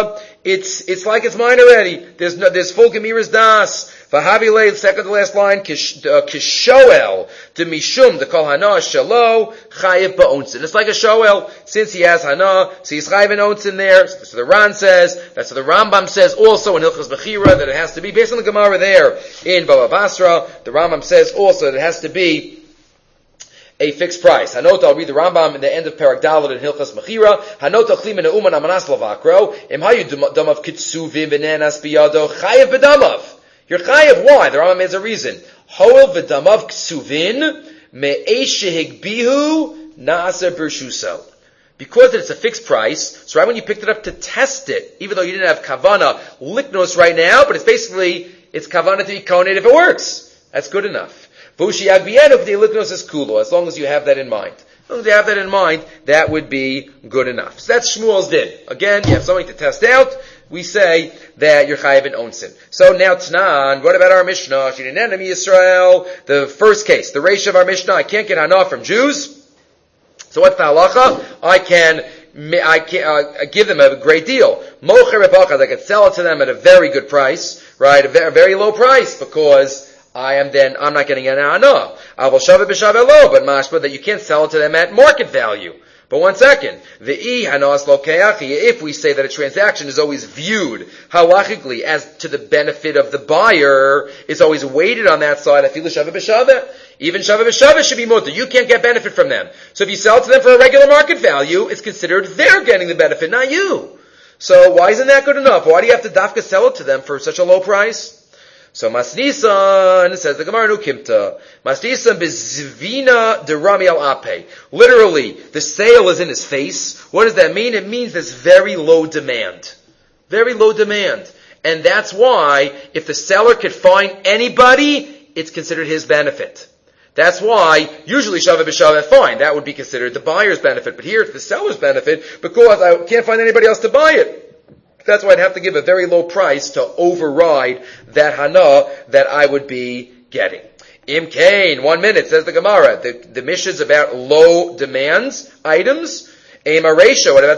it's like it's mine already. There's full gemiras das. V'havilei, the second to last line, kishoel, de mishum, de kol hana, shalo, chayiv ba'onsin. It's like a shoel, since he has hana, so he's chayiv in onsin there. So that's what the Ran says, that's what the Rambam says also in Hilchos Bechira, that it has to be, based on the Gemara there, in Baba Basra, the Rambam says also that it has to be a fixed price. Hanota, I'll read the Rambam in the end of Parak Dalet in Hilchas Mechira. Hanota chli min uman amanas lavakro. Im hayu damav kitsuvim v'nenas biyado chayev b'damav. You're chayev. Why? The Rambam has a reason. Hoel v'damav ksuvin me'esh shehigbihu na'aser b'rshuso. Because it's a fixed price, so right when you picked it up to test it, even though you didn't have kavana liknos right now, but it's kavana to be koned if it works. That's good enough. As long as you have that in mind. As long as you have that in mind, that would be good enough. So that's Shmuel's din. Again, you have something to test out. We say that you're chayiv in onsin. So now Tanan, what about our Mishnah? Yisrael, the first case, the ratio of our Mishnah, I can't get hana from Jews. So what's the halacha? I can give them a great deal. Mocher rebachad, I can sell it to them at a very good price, right? A very low price, because I'm not getting an hana. I will shave it b'shaveh lo, but mashma that you can't sell it to them at market value. But one second, if we say that a transaction is always viewed halachically as to the benefit of the buyer, it's always weighted on that side. Even shaveh b'shaveh should be mutter. You can't get benefit from them. So if you sell it to them for a regular market value, it's considered they're getting the benefit, not you. So why isn't that good enough? Why do you have to dafka sell it to them for such a low price? So Masnisan, says the Gemara Nukimta, Masnisan bezvina de Rami al Ape. Literally, the sale is in his face. What does that mean? It means there's very low demand. Very low demand. And that's why, if the seller could find anybody, it's considered his benefit. That's why, usually Shaveh B'Shaveh, fine, that would be considered the buyer's benefit. But here it's the seller's benefit, because I can't find anybody else to buy it. That's why I'd have to give a very low price to override that hana that I would be getting. Im Kain, 1 minute, says the Gemara. The Mishnah is about low demands, items. Aim a ratio. What about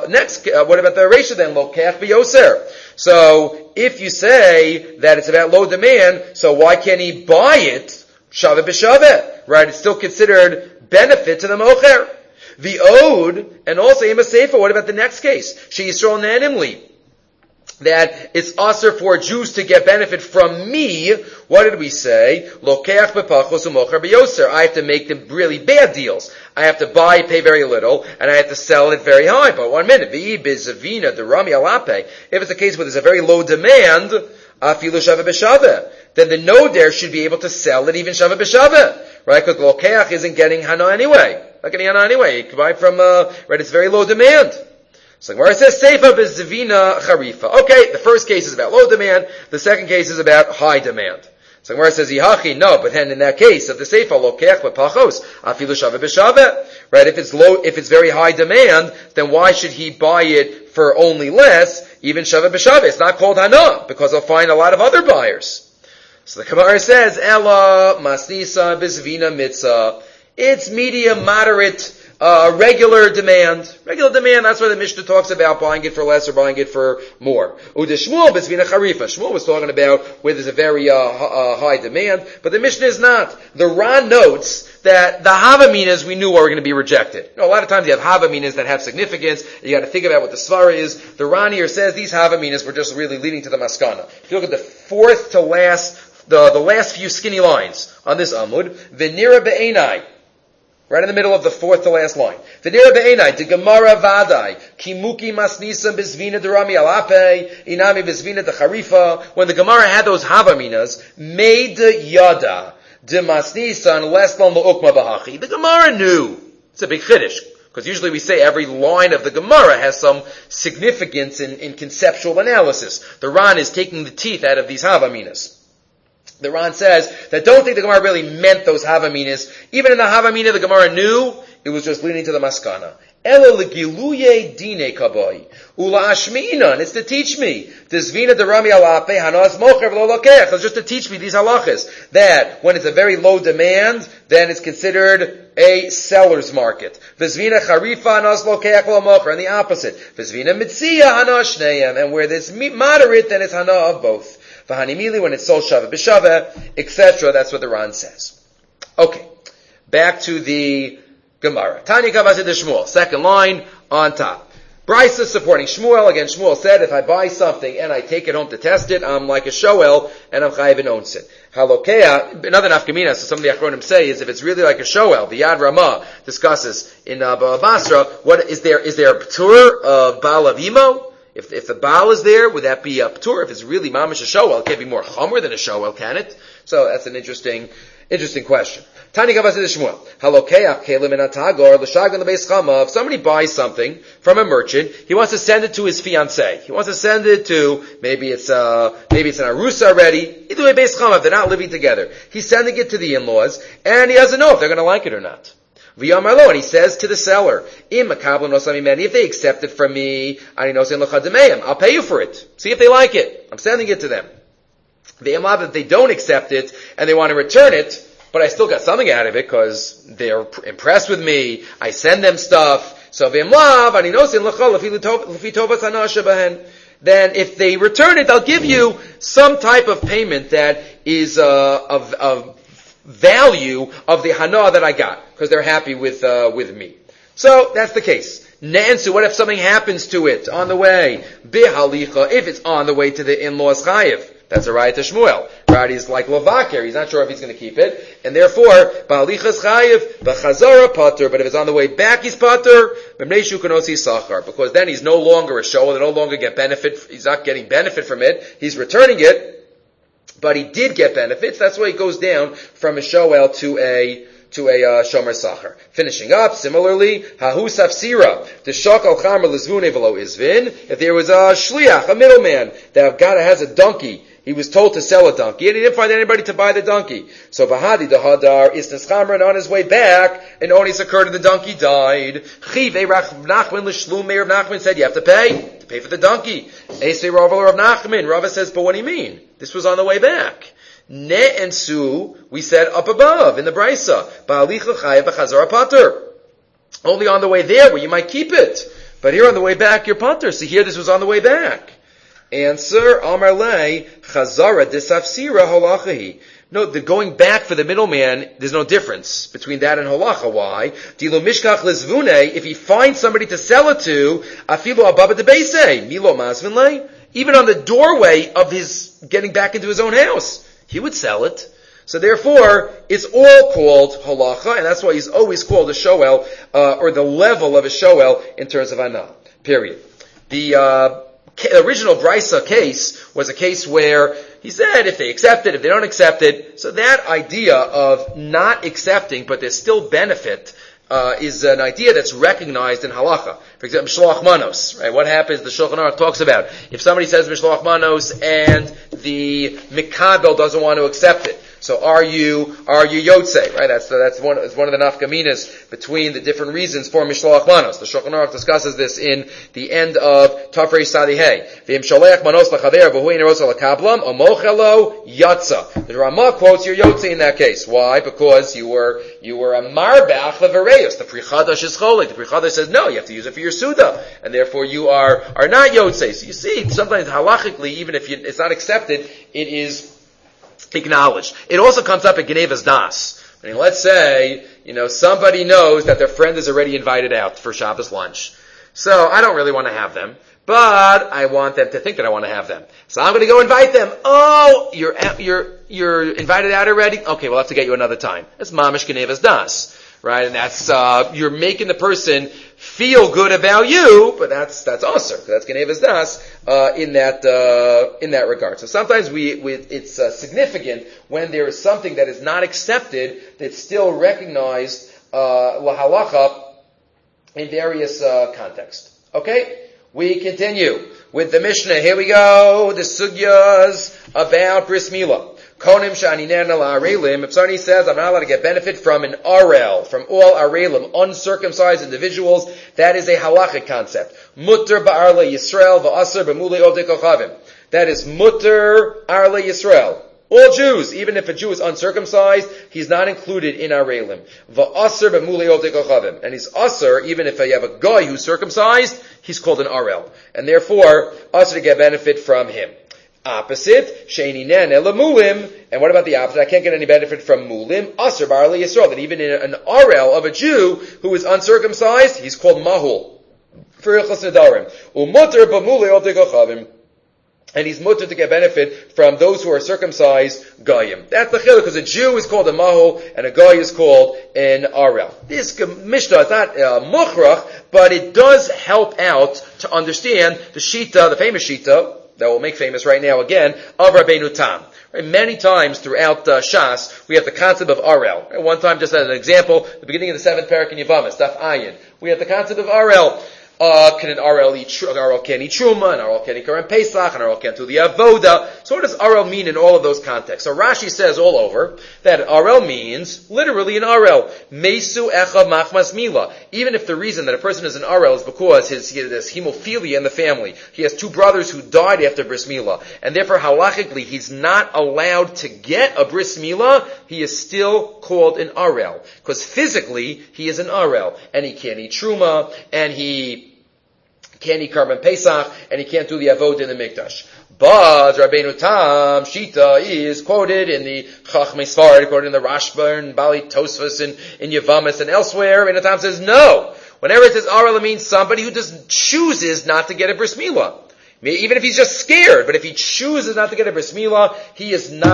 the ratio then? Lo keach v'yoser. So, if you say that it's about low demand, so why can't he buy it? Shaveh b'shaveh. Right? It's still considered benefit to the mocher. The ode, and also Ema Sefer, what about the next case? She Yisrael nanimli. That it's usher for Jews to get benefit from me. What did we say? Lokeach bepachos umocher beyoser. I have to make them really bad deals. I have to buy, pay very little, and I have to sell it very high. But 1 minute. V'i bizavina derami alape. If it's a case where there's a very low demand, afilu shaveh b'shaveh, then the noder should be able to sell it even shaveh b'shaveh. Right? Because lokeach isn't getting hana anyway. Not getting hana anyway. You can buy from, right, it's very low demand. So where it says Seifa b'zivina charifa. Okay, the first case is about low demand. The second case is about high demand. So where it says Yihachi, no, but then in that case of the Seifa lokeach b'pachos afilu shaveh b'shaveh. Right? If it's very high demand, then why should he buy it for only less? Even shaveh b'shaveh. It's not called hana because he'll find a lot of other buyers. So the Gemara says Ella masnisa b'zivina mitzah. It's medium, moderate. Regular demand. Regular demand, that's why the Mishnah talks about buying it for less or buying it for more. Shmuel was talking about where there's a very high demand, but the Mishnah is not. The Ran notes that the Havaminas we knew were going to be rejected. You know, a lot of times you have Havaminas that have significance. You got to think about what the Svara is. The Ran here says these Havaminas were just really leading to the Maskana. If you look at the fourth to last, the last few skinny lines on this Amud, Venira Be'enai, right in the middle of the fourth to last line. V'nira be'enai, de Gemara vadai, kimuki masnisa bizvina derami alape, inami bizvina de charifa. When the Gemara had those havaminas, made yada, de masnisa, unless lo ukma bahachi. The Gemara knew. It's a big chiddush. Because usually we say every line of the Gemara has some significance in conceptual analysis. The Ran is taking the teeth out of these havaminas. The Ran says that don't think the Gemara really meant those Havaminas. Even in the Havamina, the Gemara knew it was just leading to the Maskana. Ela legiluye dine kaboi. Ula ashmi'inan. It's to teach me. Desvina derami alape hanas mocher v'lo lokech. It's just to teach me these halachas. That when it's a very low demand, then it's considered a seller's market. V'zvina charifa hanas lokech v'lo mocher. And the opposite. V'zvina mitzia hanas shneim. And where there's moderate, then it's hana of both. V'hanimili, when it's sold shaveh b'shaveh, etc. That's what the Ran says. Okay. Back to the Gemara. Tanya Kavazid Shmuel. Second line on top. Brisa supporting Shmuel. Again, Shmuel said, if I buy something and I take it home to test it, I'm like a shoel and I'm chayiv in onsin. Halokea, another nafkamina, so some of the Achronim say, is if it's really like a shoel, the Yad Ramah discusses in Bava Basra, what is there a p'tur of Baal Avimo? If the Baal is there, would that be a p'tur? If it's really mamish a shoel, it can't be more chomer than a shoel, can it? So that's an interesting question. Tani Gavas de Shmuel. Halokeach kelim in atagor l'shagan lebeis chama. If somebody buys something from a merchant, he wants to send it to his fiancée. He wants to send it to maybe it's an arusa already. Either way, beis chama, if they're not living together, he's sending it to the in-laws, and he doesn't know if they're going to like it or not. And he says to the seller, if they accept it from me, I'll pay you for it. See if they like it. I'm sending it to them. If they don't accept it and they want to return it, but I still got something out of it because they're impressed with me, I send them stuff. So then if they return it, I'll give you some type of payment that is of value of the hana that I got, because they're happy with me. So that's the case. Ne'ensu, what if something happens to it on the way? Bihalicha, if it's on the way to the in-laws chayiv. That's a raya to Shmuel. Right? He's like Lovaker. He's not sure if he's going to keep it. And therefore, Ba'alichas chayiv, B'chazara pater. But if it's on the way back, he's pater. B'mneishu kanosi sachar. Because then he's no longer a show. They no longer get benefit. He's not getting benefit from it. He's returning it. But he did get benefits. That's why he goes down from a shoel to a shomer sachar. Finishing up, similarly, hahu safsira, the shakal chamer lizvune velo izvin. If there was a shliach, a middleman, that has a donkey, he was told to sell a donkey, and he didn't find anybody to buy the donkey. So Vahadi the Hadar is Neschamra, and on his way back, an onis occurred and the donkey died. Chiv Rav Nachman l'shlum. Rav Nachman said, you have to pay for the donkey. Esei Rav Nachman. Rava says, but what do you mean? This was on the way back. Ne and su, we said up above in the Brisa. Ba'alicha chayav v'chazara pater. Only on the way there where you might keep it. But here on the way back, you're pater. So here this was on the way back. Answer, Amar Le, Chazara disafsira halachahi. No, the going back for the middleman, there's no difference between that and halacha. Why? Dilo mishkach lezvune, if he finds somebody to sell it to, afilu ababa de beise, milo masvin le, even on the doorway of his getting back into his own house, he would sell it. So therefore, it's all called halacha, and that's why he's always called a shoel, or the level of a shoel in terms of anah. Period. The original Brisa case was a case where he said if they accept it, if they don't accept it. So that idea of not accepting, but there's still benefit, is an idea that's recognized in halacha. For example, mishloach manos, right? What happens? The Shulchan Aruch talks about if somebody says mishloach manos and the mikabel doesn't want to accept it. So are you yotzei, right? That's one of the nafkaminas between the different reasons for mishloach manos. The Shulchan Aruch discusses this in the end of Tafrei Sadihei. V'im sholech manos lachaver v'hu ein rosa lakablam omochelo yatsa. The Ramah quotes your yotzei in that case. Why? Because you were a marbach levareus. The Pri Chadash is cholik. The Pri Chadash says no, you have to use it for your suda, and therefore you are not yotzei. So you see, sometimes halachically, even if it's not accepted, it is acknowledged. It also comes up at Genevas Das. I mean, let's say, somebody knows that their friend is already invited out for Shabbos lunch. So I don't really want to have them, but I want them to think that I want to have them. So I'm going to go invite them. Oh, you're invited out already? Okay, we'll have to get you another time. That's Mamish Genevas Das. Right? And that's, you're making the person feel good about you, but that's also, that's Genevas Das, in that regard. So sometimes it's significant when there is something that is not accepted that's still recognized, lahalacha, in various, contexts. Okay? We continue with the Mishnah. Here we go. The sugyas about bris milah. Konim sha'aninen ala arelim. If somebody says, I'm not allowed to get benefit from an arel, from all arelim, uncircumcised individuals, that is a halachic concept. Mutter ba'arle Yisrael va'asr b'mulei ovdei kochavim. That is mutter arle Yisrael. All Jews, even if a Jew is uncircumcised, he's not included in arelim. Va'asr b'mulei ovdei kochavim. And he's asr, even if you have a guy who's circumcised, he's called an arel. And therefore, asr to get benefit from him. Opposite, she'ininen ela mulim, and what about the opposite? I can't get any benefit from mulim, asr ba'arle Yisrael, that even in an arel of a Jew who is uncircumcised, he's called mahul. For ilchos nedarim. Umutter b'mulei ovdei kochavim. And he's mutter to get benefit from those who are circumcised goyim. That's the chiluk, because a Jew is called a mahul, and a goy is called an arel. This Mishnah is not mukhrach, but it does help out to understand the shita, the famous shita, that we'll make famous right now again, of Rabbeinu Tam. Right? Many times throughout Shas, we have the concept of Arel. Right? One time, just as an example, the beginning of the 7th parak in Yevamos, Daf Ayin, we have the concept of Arel. Can an Arel eat Truma, an Arel can eat Karen Pesach, an Arel can do the Avoda. So what does Arel mean in all of those contexts? So Rashi says all over that Arel means literally an Arel. Mesu Echa Machmas Mila. Even if the reason that a person is an Arel is because he has hemophilia in the family. He has 2 brothers who died after Bris Milah. And therefore halachically he's not allowed to get a Bris Milah. He is still called an Arel. Because physically he is an Arel. And he can't eat Truma, and he can't eat Karban Pesach, and he can't do the Avod in the Mikdash. But Rabbeinu Tam, Shita, is quoted in the Chachmei Sfarad, quoted in the Rashba and Bali Tosfos in Yevamos and elsewhere. Rabbeinu Tam says no. Whenever it says Arel, it means somebody who just chooses not to get a Bris Milah. Even if he's just scared, but if he chooses not to get a Bris Milah, he is an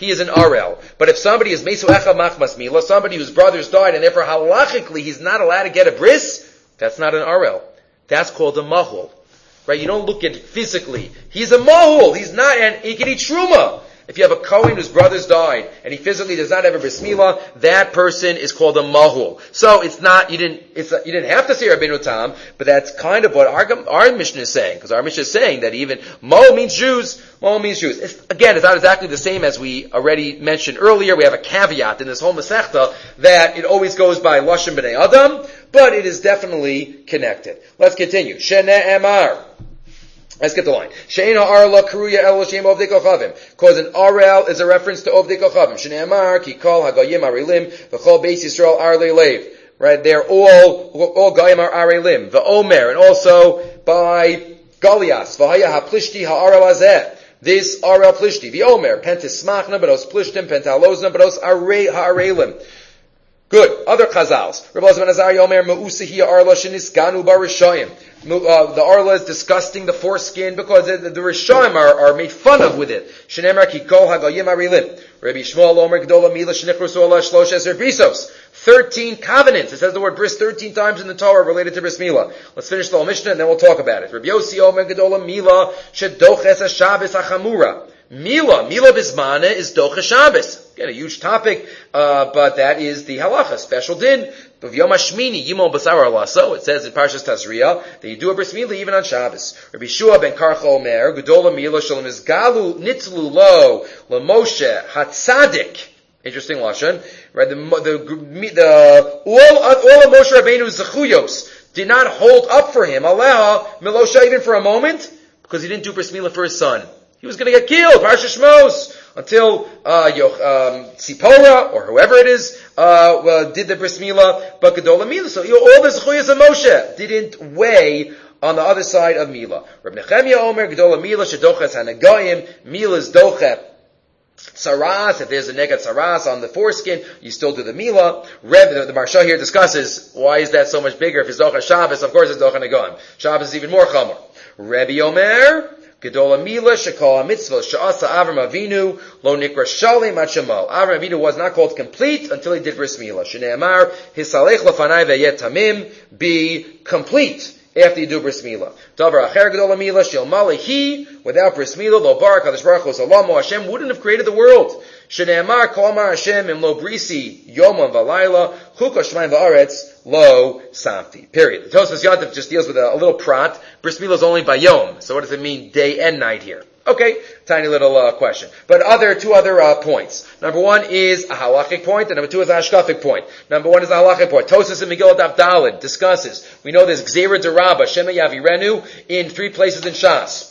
Arel. But if somebody is Mesu Echa Machmas Milah, somebody whose brothers died, and therefore halachically he's not allowed to get a Bris, that's not an Arel. That's called a mahul. Right? You don't look at it physically. He's a mahul. He's not, and he can eat truma. If you have a Kohen whose brothers died, and he physically does not have a bris milah, that person is called a mahul. So it's not, you didn't have to say Rabbeinu Tam, but that's kind of what our Mishnah is saying, because our Mishnah is saying that even Mo means Jews. Again, it's not exactly the same as we already mentioned earlier. We have a caveat in this whole Masechta that it always goes by Lashon B'nai Adam, but it is definitely connected. Let's continue. Shene'emar. Let's get the line. She'ein ha'arla karuya el shem ovdei kochavim. Because an arel is a reference to ovdei kochavim. Shene'emar ki kol hagayim arelim v'chol beis Yisrael arlei leiv. Right, they're all gayim are arelim. V'omer, and also by Goliath. V'haya ha'plishti ha'arel hazeh. This arel plishti. V'omer, pentis smachna, b'dos plishtim, pentalozna, b'dos ha'arelim. Good. Other chazals. Rabbi Elazar ben Azariah Omer Ma'usahi Arla Shenisganu Barishayim. The Arla is disgusting the foreskin because the Rishayim are made fun of with it. Shenemar Ki Kol Hagayim Arilim. Rabbi Shmuel Omer Gdola Mila Shenichrusu Allah Shlosh Eser Brisos. 13 covenants. It says the word bris 13 times in the Torah related to bris milah. Let's finish the whole Mishnah and then we'll talk about it. Rabbi Yossi Omer Gdola Mila Shedoches HaShabbos HaChamura. Mila Bismana is Docha Shabbos. Again, a huge topic, but that is the halacha, special din. Of Yom HaShmini, Yimon Basar Alaso, it says in Parshas Tazria, that you do a bris milah even on Shabbos. Rabbi Shua ben Karcha Omer, Gedola Mila Shalom Izgalu Nitzlu Lo, LaMoshe Hatzadik. Interesting lashon. Right, all of Moshe Rabbeinu's zechuyos did not hold up for him, allow Milosha even for a moment, because he didn't do bris milah for his son. He was going to get killed, Parsha Shmos, until Tzipora, or whoever it is, did the bris milah, but Gedola Milah. So all the zechuyos of Moshe didn't weigh on the other side of Milah. Reb Nechemia Omer, Gedola Milah, Shedoches Hanagayim, Milah's Dochet Saras. If there's a negat saras on the foreskin, you still do the milah. The Maharsha here discusses why is that so much bigger. If it's Docha Shabbos, of course it's Docha Nagayim. Shabbos is even more chamor. Rebbe Omer, Gedola Milah, Shekol HaMitzvah, Sha'asa Avram Avinu, Lo Nikra Shalim Ha'Shemal. Avram Avinu was not called complete until he did bris milah. Shne'emar, Hisalech Lefanai Ve'yet Tamim, be complete after you do bris milah. Davar Acher Gedola Milah, Shel Malehi, without bris milah, Lo Barak HaKadosh Baruch Hu Salamo, Hashem wouldn't have created the world. Shne'emar, Kol Amar Hashem, Im Lo Brisi, Yomam V'Layla, Chukah Shemaim V'Aretz, Lo Samti. Period. The Tosfos Yontif just deals with a little prat. Bris milah is only by Yom. So what does it mean day and night here? Okay, tiny little question. But two other points. Number one is a halachic point, and number two is a hashkafic point. Number one is a halachic point. Tosfos in Megillah Daf Daled discusses. We know there's Gzeira Derabba, Shema Yavirenu, in 3 places in Shas.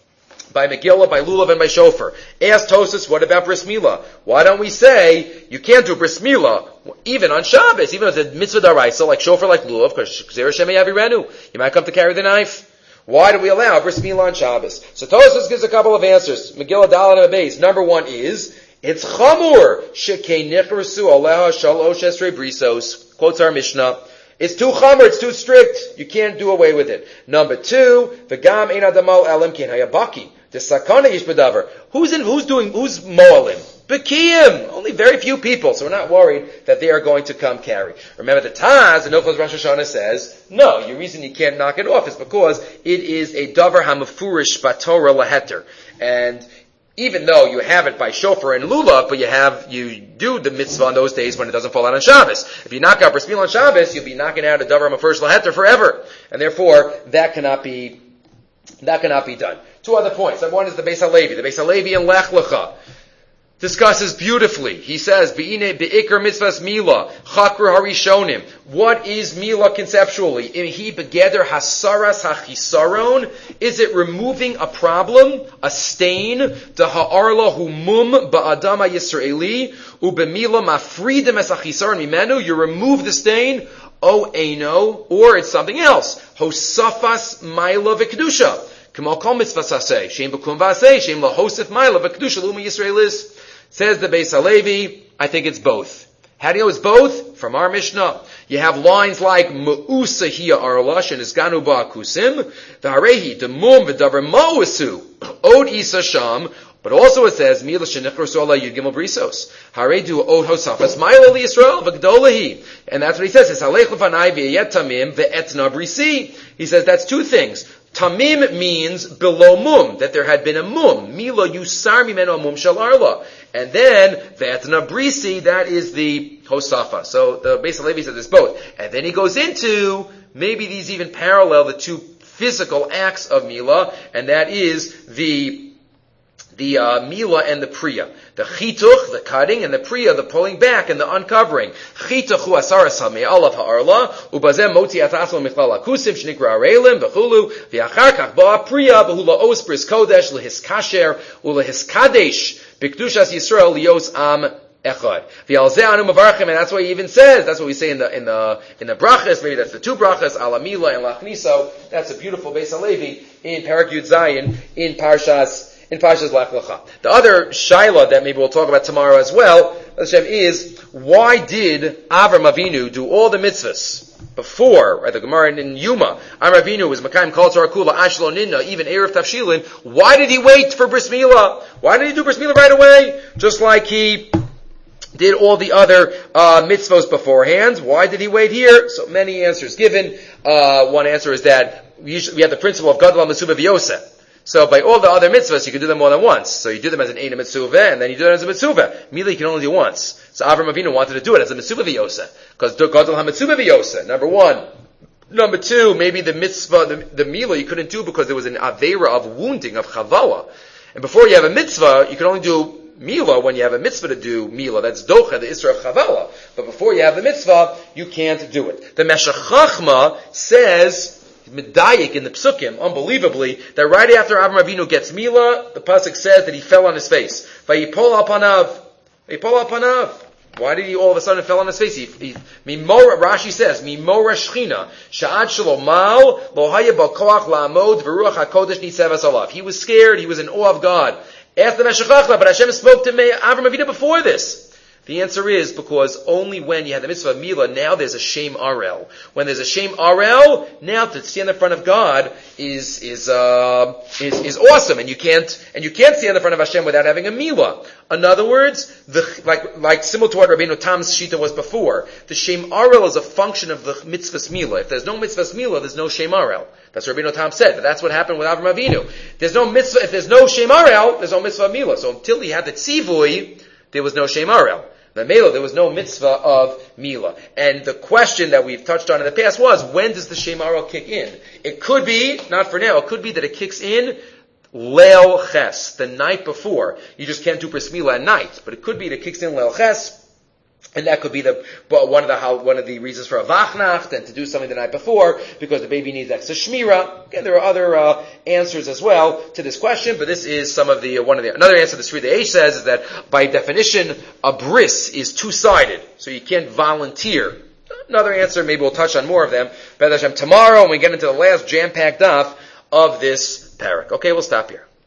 By Megillah, by Lulav, and by Shofar. Ask Tosfos, what about bris milah? Why don't we say you can't do bris milah even on Shabbos, even if it's a mitzvah daraisa, like Shofar, like Lulav, because Gzeira Shema Yavirenu, you might come to carry the knife. Why do we allow bris milah on Shabbos? So Tosfos gives a couple of answers. Megillah Daled and Beis. Number one is, it's chamur, shekei nichrasu aleha shalosh esrei brisos. Quotes our Mishnah. It's too chamur, it's too strict. You can't do away with it. Number two, v'gam ein adamal elim ken hayabaki. The sakana ish bedavar. Who's moalim? Bekiyim. Only very few people, so we're not worried that they are going to come carry. Remember the Taz, the Nochos Rosh Hashanah says, no, your reason you can't knock it off is because it is a davar hamafurish batorah laheter. And even though you have it by shofar and lulav, but you do the mitzvah on those days when it doesn't fall out on Shabbos. If you knock out bris milah on Shabbos, you'll be knocking out a davar hamafurish laheter forever. And therefore, that cannot be done. 2 other points. Number one is the Beis HaLevi. The Beis HaLevi in Lech Lecha discusses beautifully. He says, Be'ine be'ikar mitzvahs milah, chakru harishonim. What is milah conceptually? He begeder hasaras hachisaron. Is it removing a problem, a stain? The ha'arla humum ba'adama yisraeli, u'bemilah mafridim es hachisaron mimenu. You remove the stain. O eino, or it's something else. Hosafas maila v'kedusha. K'mal kol mitzvah saseh, shem b'kum v'aseh, shem lahosef maila v'kedusha l'uma Yisraelis. Says the Beis HaLevi, I think it's both. How do you know it's both? From our Mishnah. You have lines like Me'usa hiya arlash and isganu ba'akusim, v'harehi demum v'davar ma'usu, od isa sham, but also it says, Mila shenichrosu ala yud gimel brisos. Haredu od hosafas ma'ila li Yisrael v'gdolahi. And that's what he says. It's halech l'fanai v'yet tamim v'etna brisi. He says that's 2 things. Tamim means below mum, that there had been a mum. Mila yusar mimeno mum shel arla. And then, Vatna Brisi, that is the Hosafa. So the Beis Halevi says it's both. And then he goes into, maybe these even parallel the two physical acts of Mila, and that is the Mila and the Priya. The Chituch, the cutting, and the Priya, the pulling back and the uncovering. Chituch hu asaras hamei alav ha'arla, ubazem moti ataslo michlal akusim, shnikra arelim, v'chulu, v'achar kach ba'a Priya, v'hu la'os bris kodesh, lehiskasher, ulehiskadesh, b'kdushas Yisrael, lios am echad. V'alzeh anu mavarchim, and that's what he even says, that's what we say in the brachas, maybe that's the two brachas, ala Mila and lachniso, that's a beautiful Beis Halevi in Parak Yud Zayin, in Parshas Lech Lecha. The other shaila that maybe we'll talk about tomorrow as well, Hashem, is why did Avram Avinu do all the mitzvahs before, right, the Gemara in Yuma, Avram Avinu was Makayim Kol Torah Kula, Ashlo Ninna, even Erev Tavshilin, why did he wait for Bris Milah? Why did he do Bris Milah right away? Just like he did all the other mitzvahs beforehand. Why did he wait here? So many answers given. One answer is that we have the principle of Gadol Mesuva V'Yoseh. So by all the other mitzvahs, you can do them more than once. So you do them as an Eina Mitzvah, and then you do it as a Mitzvah. Mila you can only do once. So Avram Avinu wanted to do it as a Mitzvah V'Yoseh. Because Gadol HaMitzvah V'Yoseh, number one. Number two, maybe the mitzvah, the Mila you couldn't do because there was an Aveira of wounding, of Chavala. And before you have a mitzvah, you can only do Mila when you have a mitzvah to do Mila. That's Docha, the Isra of Chavala. But before you have the mitzvah, you can't do it. The Meshech Chachma says, Medayik in the Psukim, unbelievably, that right after Avram Avinu gets Mila, the pasuk says that he fell on his face. Vayipol al panav. Vayipol al panav. Why did he all of a sudden fell on his face? Rashi says, Mimora Shechina, Sha'ad Shalom Mal, Lo Haya B'Koach La'amod, V'Ruach HaKodesh Nitzevas Alav. He was scared, he was in awe of God. After Meshech Chachma, but Hashem spoke to Avram Avinu before this. The answer is because only when you have the mitzvah of Mila, now there's a Shem Arel. When there's a Shem Arel, now to stand in front of God is awesome, and you can't stand in front of Hashem without having a Mila. In other words, like similar to what Rabbeinu Tam's Shita was before, the Shem Arel is a function of the mitzvah's Mila. If there's no mitzvah's Mila, there's no Shem Arel. That's what Rabbeinu Tam said, but that's what happened with Avram Avinu. There's no mitzvah, if there's no Shem Arel, there's no mitzvah of Mila. So until he had the tzivui, there was no Shem Arel. The Mela, there was no mitzvah of Mila. And the question that we've touched on in the past was, when does the Shem Arel kick in? It could be, not for now, it could be that it kicks in Leil Ches, the night before. You just can't do Bris Mila at night. But it could be that it kicks in Leil Ches, and that could be one of the reasons for a Vachnacht, and to do something the night before, because the baby needs extra Shmira. Again, there are other answers as well to this question, but this is another answer the Sri Eish says is that by definition, a bris is two-sided, so you can't volunteer. Another answer, maybe we'll touch on more of them, B'ezras Hashem tomorrow when we get into the last jam-packed daf of this parak. Okay, we'll stop here.